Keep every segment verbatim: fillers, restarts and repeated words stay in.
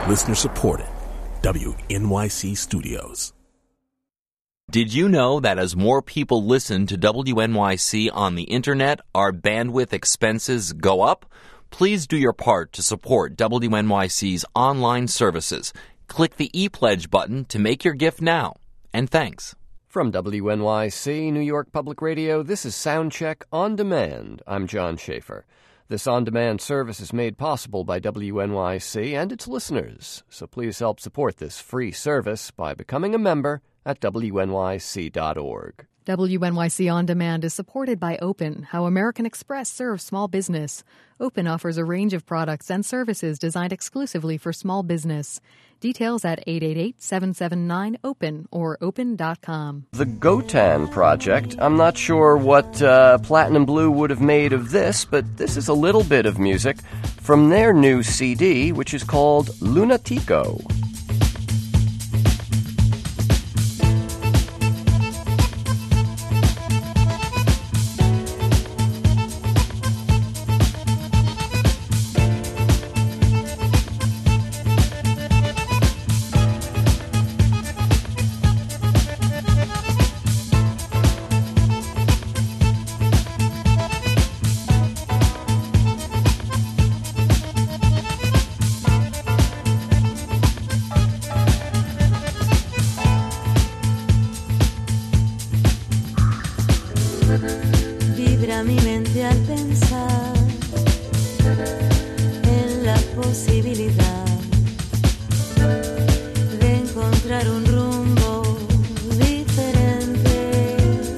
Listener supported. W N Y C Studios. Did you know that as more people listen to W N Y C on the internet, our bandwidth expenses go up? Please do your part to support W N Y C's online services. Click the ePledge button to make your gift now. And thanks. From W N Y C, New York Public Radio, this is Soundcheck On Demand. I'm John Schaefer. This on-demand service is made possible by W N Y C and its listeners, so please help support this free service by becoming a member at W N Y C dot org. W N Y C On Demand is supported by Open, how American Express serves small business. Open offers a range of products and services designed exclusively for small business. Details at eight eight eight, seven seven nine, open or open dot com. The Gotan Project. I'm not sure what uh, Platinum Blue would have made of this, but this is a little bit of music from their new C D, which is called Lunatico. Vibra mi mente al pensar en la posibilidad de encontrar un rumbo diferente.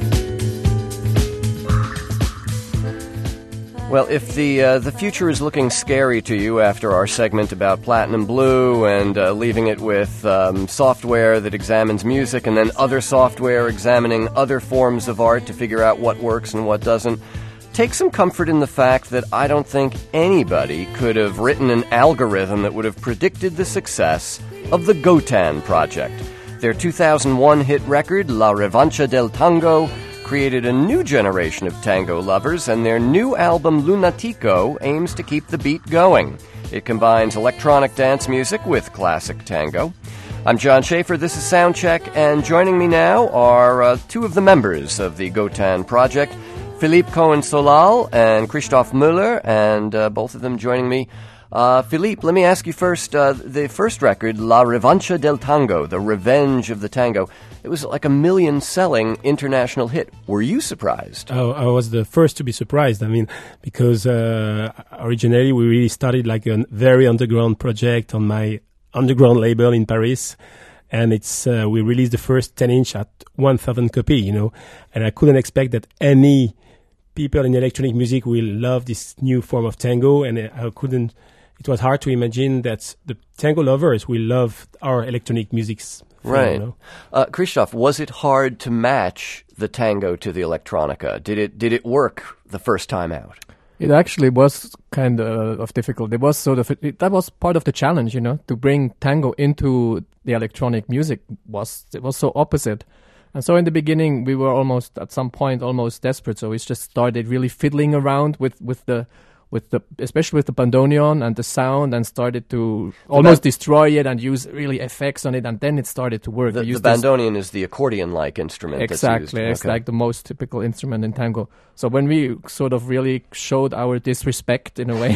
Well, if the uh, the future is looking scary to you after our segment about Platinum Blue and uh, leaving it with um, software that examines music and then other software examining other forms of art to figure out what works and what doesn't, take some comfort in the fact that I don't think anybody could have written an algorithm that would have predicted the success of the Gotan Project. Their two thousand one hit record, La Revancha del Tango, created a new generation of tango lovers, and their new album Lunatico aims to keep the beat going. It combines electronic dance music with classic tango. I'm John Schaefer, this is Soundcheck, and joining me now are uh, two of the members of the Gotan Project, Philippe Cohen-Solal and Christoph Müller, and uh, both of them joining me. Uh, Philippe, let me ask you first, uh, the first record, La Revancha del Tango, The Revenge of the Tango, it was like a million-selling international hit. Were you surprised? Oh, I was the first to be surprised. I mean, because uh, originally we really started like a very underground project on my underground label in Paris, and it's uh, we released the first ten-inch at one thousand copy, you know, and I couldn't expect that any people in electronic music will love this new form of tango, and I couldn't. It was hard to imagine that the tango lovers will love our electronic music's thing, right. You know? uh, Christoph, was it hard to match the tango to the electronica? Did it did it work the first time out? It actually was kind of, of difficult. It was sort of it, that was part of the challenge, you know, to bring tango into the electronic music was it was so opposite. And so in the beginning, we were almost at some point almost desperate. So we just started really fiddling around with, with the with the especially with the bandoneon and the sound, and started to almost destroy it and use really effects on it, and then it started to work. The, the bandoneon is the accordion-like instrument. Exactly, that's used. It's okay. like the most typical instrument in tango. So when we sort of really showed our disrespect in a way,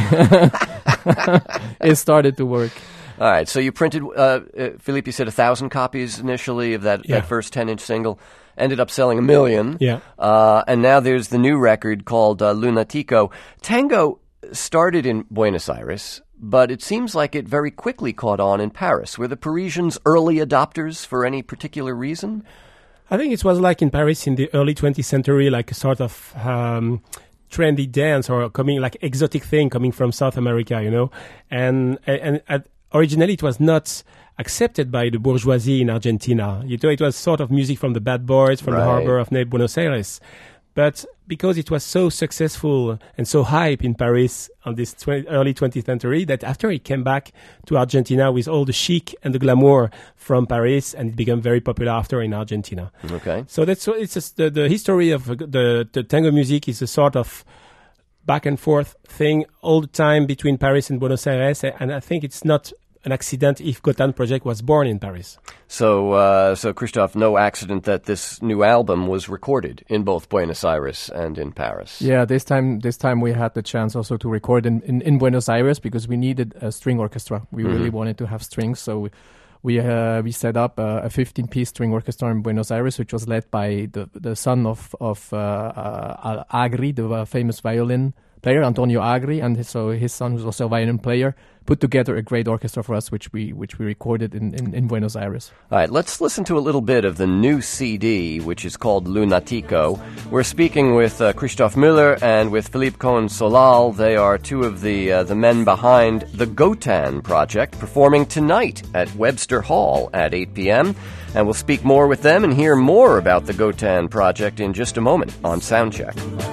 it started to work. All right, so you printed, uh, uh, Philippe, you said a thousand copies initially of that, Yeah. that first ten-inch single, ended up selling a million. Yeah. Uh, and now there's the new record called uh, Lunatico. Tango started in Buenos Aires, but it seems like it very quickly caught on in Paris. Were the Parisians early adopters for any particular reason? I think it was like in Paris in the early twentieth century, like a sort of um, trendy dance or coming like exotic thing coming from South America, you know. And and, and originally it was not accepted by the bourgeoisie in Argentina. You know, it was sort of music from the bad boys from Right. the harbor of Buenos Aires. But because it was so successful and so hype in Paris on this twenty, early twentieth century, that after it came back to Argentina with all the chic and the glamour from Paris, and it became very popular after in Argentina. Okay. So that's it's just the, the history of the, the tango music is a sort of back and forth thing all the time between Paris and Buenos Aires, and I think it's not an accident if Gotan Project was born in Paris. So, uh, so Christophe, no accident that this new album was recorded in both Buenos Aires and in Paris. Yeah, this time this time we had the chance also to record in, in, in Buenos Aires because we needed a string orchestra. We mm-hmm. really wanted to have strings, so we we, uh, we set up a, a fifteen-piece string orchestra in Buenos Aires, which was led by the the son of of uh, uh, Agri, the uh, famous violin player, Antonio Agri, and his, so his son, who's also a violin player, put together a great orchestra for us, which we which we recorded in, in, in Buenos Aires. All right, let's listen to a little bit of the new C D, which is called Lunatico. We're speaking with uh, Christophe Müller and with Philippe Cohen-Solal. They are two of the uh, the men behind the Gotan Project, performing tonight at Webster Hall at eight p.m. And we'll speak more with them and hear more about the Gotan Project in just a moment on Soundcheck.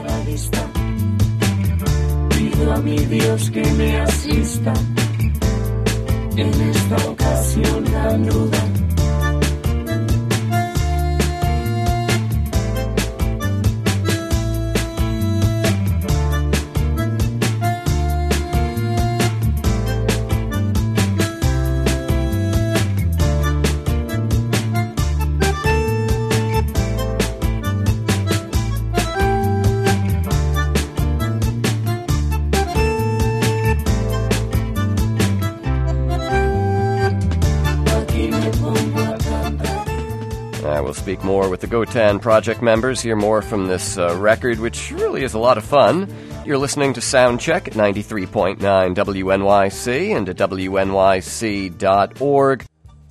A mi Dios que me asista en esta ocasión tan ruda. We'll speak more with the Gotan Project members, hear more from this uh, record, which really is a lot of fun. You're listening to Soundcheck at ninety-three point nine W N Y C and at W N Y C dot org.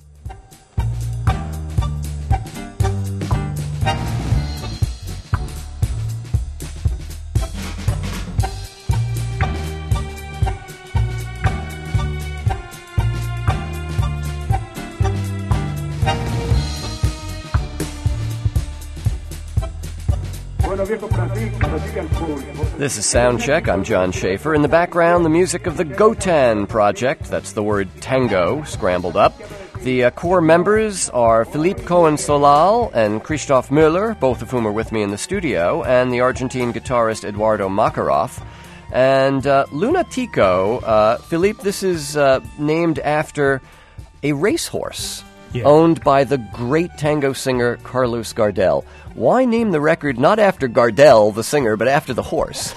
This is Soundcheck. I'm John Schaefer. In the background, the music of the Gotan Project. That's the word tango, scrambled up. The uh, core members are Philippe Cohen-Solal and Christophe Müller, both of whom are with me in the studio, and the Argentine guitarist Eduardo Makarov. And uh, Lunatico, uh, Philippe, this is uh, named after a racehorse. Yeah. Owned by the great tango singer Carlos Gardel. Why name the record not after Gardel, the singer, but after the horse?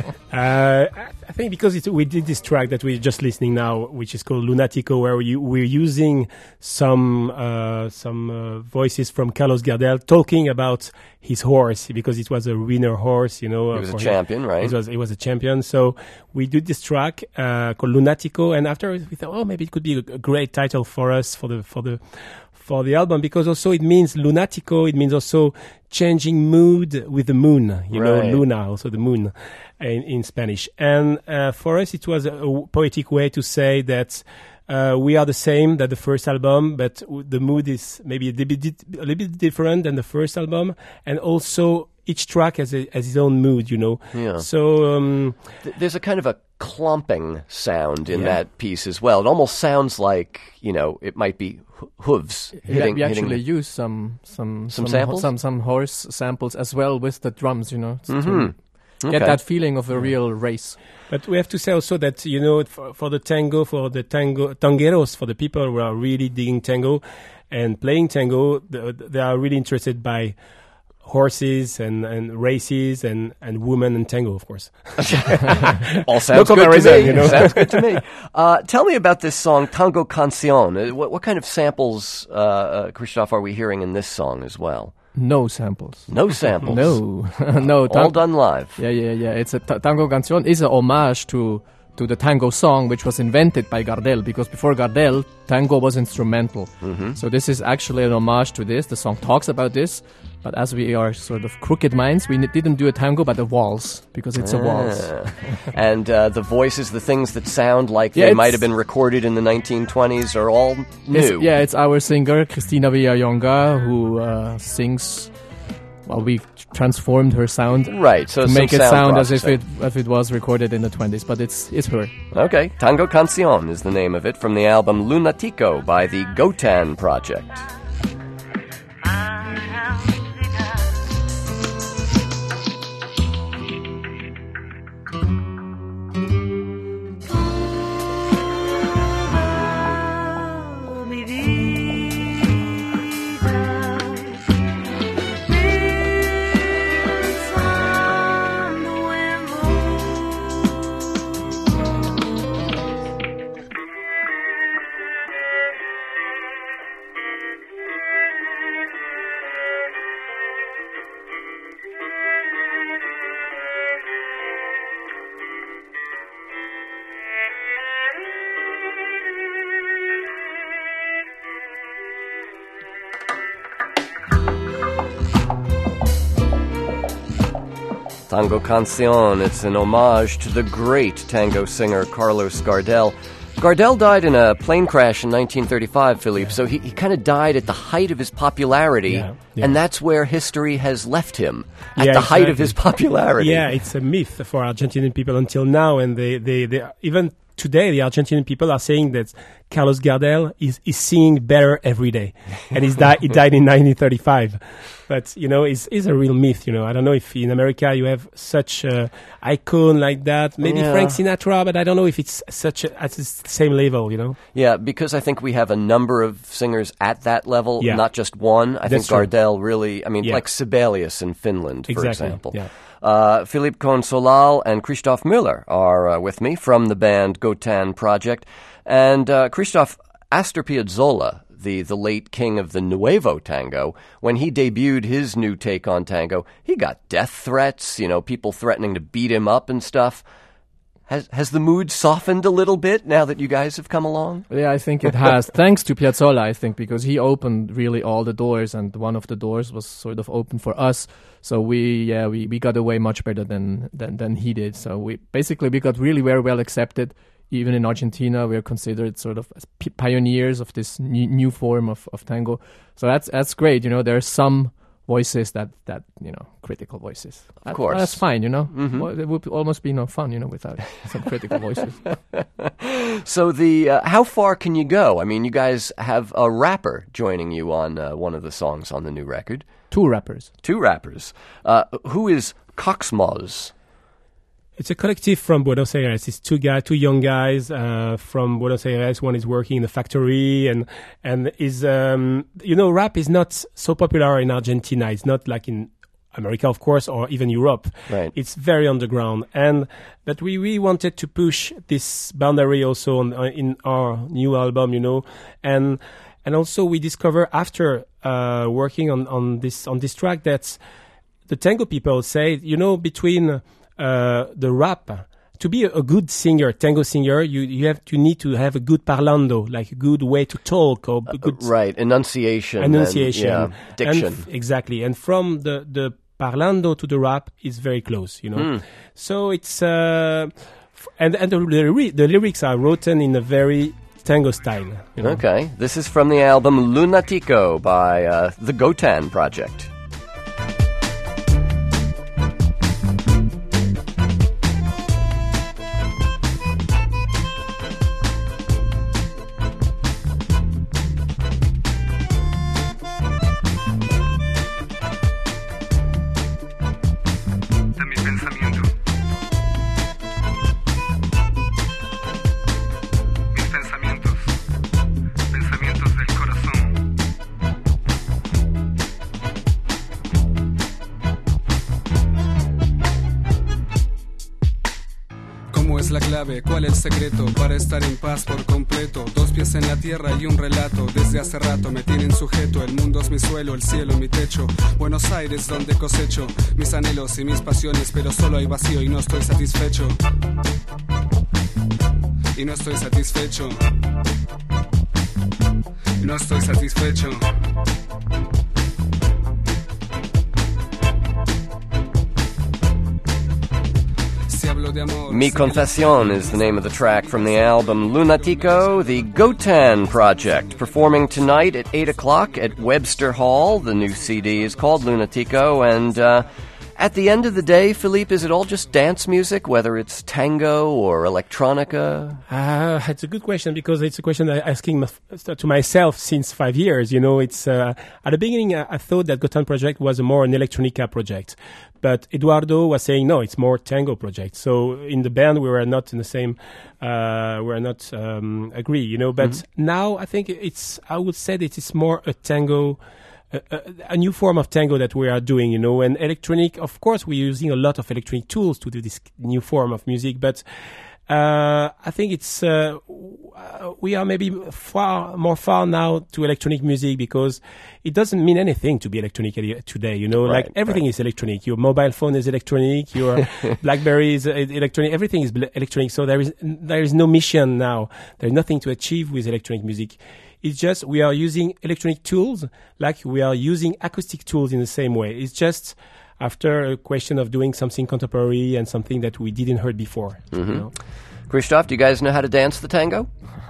uh, I think because it's, we did this track that we're just listening now, which is called Lunatico, where we, we're using some uh, some uh, voices from Carlos Gardel talking about his horse, because it was a winner horse, you know. He was a champion, him. right? It was, it was a champion. So we did this track uh, called Lunatico, and after we thought, oh, maybe it could be a great title for us for the for the for the album, because also it means lunatico. It means also changing mood with the moon. You right. know, luna, also the moon in, in Spanish. And uh, for us, it was a, a poetic way to say that uh, we are the same that the first album, but w- the mood is maybe a little, bit, a little bit different than the first album, and also each track has, a, has its own mood. You know, yeah. So um, Th- there's a kind of a clomping sound in yeah. that piece as well. It almost sounds like, you know, it might be ho- hooves hitting. We actually hitting use some some some, some samples, some some horse samples as well with the drums, you know, mm-hmm. to okay. get that feeling of a real race. But we have to say also that, you know, for, for the tango, for the tango tangueros, for the people who are really digging tango and playing tango, the, they are really interested by horses and, and races and, and women and tango, of course. All sounds no good to me. You know? Sounds good to me. Uh, tell me about this song, Tango Cancion. What, what kind of samples, uh, uh, Christophe, are we hearing in this song as well? No samples. No samples. No, no. All done live. Yeah, yeah, yeah. It's a t- Tango Cancion is a homage to to the tango song, which was invented by Gardel, because before Gardel, tango was instrumental. Mm-hmm. So this is actually an homage to this. The song talks about this, but as we are sort of crooked minds, we n- didn't do a tango, but a waltz, because it's ah. a waltz. And uh, the voices, the things that sound like yeah, they might have been recorded in the nineteen twenties are all new. It's, yeah, it's our singer, Cristina Villayonga, who uh, sings... Well, we transformed her sound right, so to make it sound sound as if processing. it if it was recorded in the twenties, but it's it's her. Okay, Tango Cancion is the name of it, from the album Lunatico by the Gotan Project. Tango Canción. It's an homage to the great tango singer Carlos Gardel. Gardel died in a plane crash in nineteen thirty-five, Philippe, so he, he kind of died at the height of his popularity, Yeah, yeah. and that's where history has left him, at Yeah, the height exactly. of his popularity. Yeah, it's a myth for Argentinian people until now, and they, they, they even today the Argentinian people are saying that Carlos Gardel is, is singing better every day, and he's di- he died in nineteen thirty-five. But you know, it's, it's a real myth. You know, I don't know if in America you have such a icon like that. Maybe Yeah. Frank Sinatra, but I don't know if it's such a, at the same level. You know. Yeah, because I think we have a number of singers at that level, Yeah. not just one. I That's think true. Gardel really, I mean, Yeah. like Sibelius in Finland, for Exactly, example. yeah. Uh, Philippe Cohn-Solal and Christoph Müller are uh, with me from the band Gotan Project. And uh, Christoph, Astor Piazzolla, the, the late king of the Nuevo Tango, when he debuted his new take on tango, he got death threats, you know, people threatening to beat him up and stuff. Has has the mood softened a little bit now that you guys have come along? Yeah, I think it has. Thanks to Piazzolla, I think, because he opened really all the doors, and one of the doors was sort of open for us. So we, yeah, we, we got away much better than, than than he did. So we basically we got really very well accepted. Even in Argentina, we are considered sort of as p- pioneers of this new, new form of, of tango. So that's that's great. You know, there are some voices that, that you know, critical voices. Of course. That's fine, you know. Mhm. Well, it would almost be no fun, you know, without some critical voices. So the uh, how far can you go? I mean, you guys have a rapper joining you on uh, one of the songs on the new record. Two rappers. Two rappers. Uh, who is Coxmoz? It's a collective from Buenos Aires. It's two guys, two young guys uh, from Buenos Aires. One is working in a factory, and and is um, you know, rap is not so popular in Argentina. It's not like in America, of course, or even Europe. Right. It's very underground, and but we really wanted to push this boundary also on, uh, in our new album, you know, and and also we discover after uh, working on on this on this track that the tango people say, you know, between Uh, the rap, to be a, a good singer, tango singer, you you have you need to have a good parlando, like a good way to talk or a good Uh, right, enunciation. enunciation, And, yeah, diction. And f- exactly. And from the the parlando to the rap is very close, you know. Hmm. So it's uh, f- and and the the, ly- the lyrics are written in a very tango style. You know? Okay, this is from the album Lunatico by uh, the Gotan Project. De mi pensamiento. Mis pensamientos. Pensamientos del corazón. ¿Cómo es la clave? ¿Cuál el secreto? Para estar en paz por completo. Dos pies en la tierra y un relato. Desde hace rato me tienen sujeto. El mundo es mi suelo, el cielo mi techo. Buenos Aires donde cosecho mis anhelos y mis pasiones, pero solo hay vacío y no estoy satisfecho. Y no estoy satisfecho. No estoy satisfecho. Si hablo de amor, Mi Confesión is the name of the track from the album Lunatico, the Gotan Project, performing tonight at eight o'clock at Webster Hall. The new C D is called Lunatico, and uh, at the end of the day, Philippe, is it all just dance music, whether it's tango or electronica? Uh, it's a good question because it's a question I'm asking my, to myself since five years. You know, it's uh, at the beginning I, I thought that Gotan Project was a more an electronica project, but Eduardo was saying no, it's more tango project. So in the band we were not in the same, uh, we were not um, agree. You know, but Mm-hmm. now I think it's I would say that it's more a tango. A, a, a new form of tango that we are doing, you know, and electronic, of course, we're using a lot of electronic tools to do this new form of music, but uh, I think it's, uh, we are maybe far, more far now to electronic music because it doesn't mean anything to be electronic today, you know, Right, like everything right. is electronic. Your mobile phone is electronic, your BlackBerry is electronic, everything is electronic, so there is, there is no mission now. There's nothing to achieve with electronic music. It's just we are using electronic tools like we are using acoustic tools in the same way. It's just after a question of doing something contemporary and something that we didn't heard before. Mm-hmm. You know? Christoph, do you guys know how to dance the tango?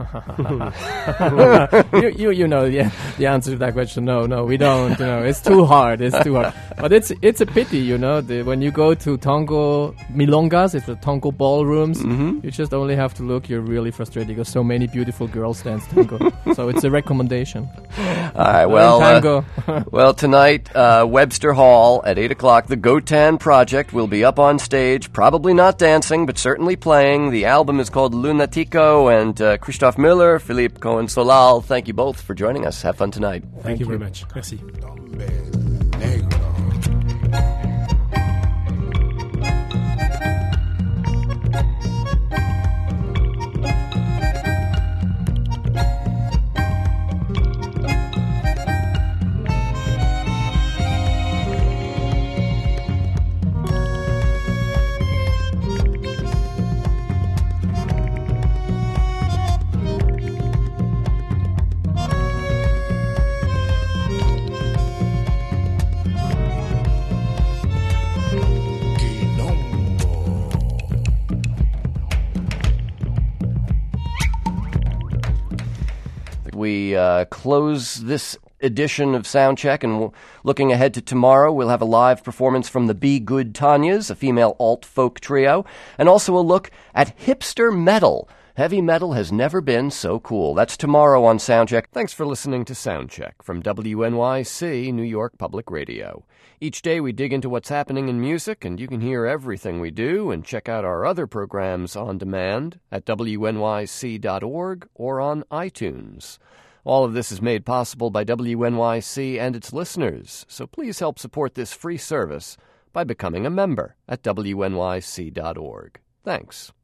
you, you you know the, the answer to that question. No, no, we don't. You know, it's too hard. It's too hard. But it's it's a pity, you know. The, when you go to tango milongas, it's the tango ballrooms. Mm-hmm. You just only have to look. You're really frustrated because so many beautiful girls dance tango. So it's a recommendation. All right. Well, tango. uh, well, tonight, uh, Webster Hall at eight o'clock. The Gotan Project will be up on stage. Probably not dancing, but certainly playing. The album is called Lunatico, and uh, Christoph Müller, Philippe Cohen-Solal, thank you both for joining us. Have fun tonight. Thank, Thank you you very much. Merci. We uh, close this edition of Soundcheck, and w- looking ahead to tomorrow, we'll have a live performance from the Be Good Tanyas, a female alt-folk trio, and also a look at hipster metal. Heavy metal has never been so cool. That's tomorrow on Soundcheck. Thanks for listening to Soundcheck from W N Y C, New York Public Radio. Each day we dig into what's happening in music, and you can hear everything we do and check out our other programs on demand at W N Y C dot org or on iTunes. All of this is made possible by W N Y C and its listeners, so please help support this free service by becoming a member at W N Y C dot org. Thanks.